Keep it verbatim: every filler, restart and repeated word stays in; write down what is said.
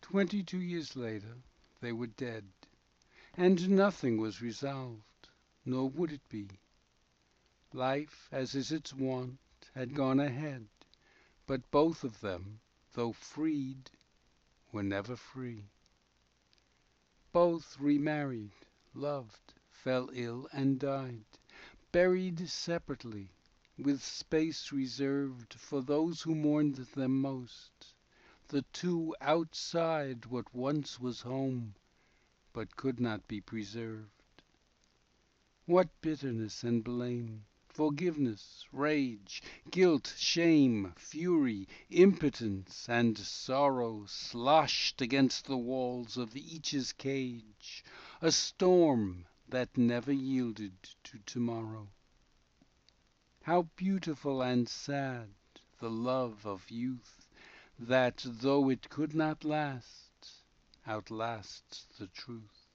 Twenty-two years later they were dead, and nothing was resolved, nor would it be. Life, as is its wont, had gone ahead, but both of them, though freed, were never free. Both remarried, loved, fell ill, and died, buried separately, with space reserved for those who mourned them most, the two outside what once was home, but could not be preserved. What bitterness and blame, forgiveness, rage, guilt, shame, fury, impotence, and sorrow sloshed against the walls of each's cage, a storm that never yielded to tomorrow. How beautiful and sad the love of youth, that, though it could not last, outlasts the truth.